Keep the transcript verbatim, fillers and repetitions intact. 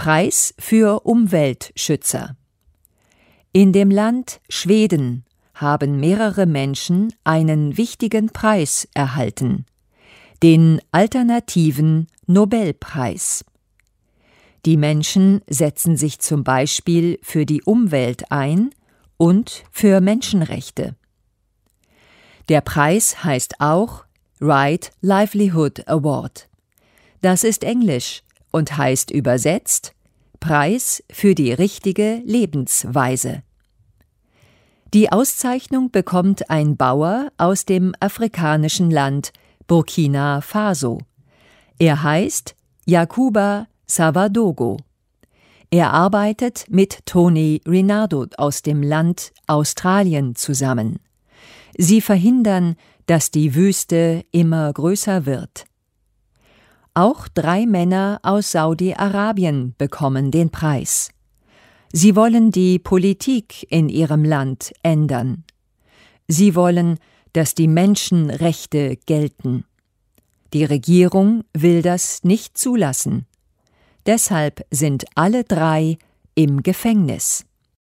Preis für Umweltschützer. In dem Land Schweden haben mehrere Menschen einen wichtigen Preis erhalten, den alternativen Nobelpreis. Die Menschen setzen sich zum Beispiel für die Umwelt ein und für Menschenrechte. Der Preis heißt auch Right Livelihood Award. Das ist Englisch und heißt übersetzt Preis für die richtige Lebensweise. Die Auszeichnung bekommt ein Bauer aus dem afrikanischen Land Burkina Faso. Er heißt Yakuba Savadogo. Er arbeitet mit Tony Rinaldo aus dem Land Australien zusammen. Sie verhindern, dass die Wüste immer größer wird. Auch drei Männer aus Saudi-Arabien bekommen den Preis. Sie wollen die Politik in ihrem Land ändern. Sie wollen, dass die Menschenrechte gelten. Die Regierung will das nicht zulassen. Deshalb sind alle drei im Gefängnis.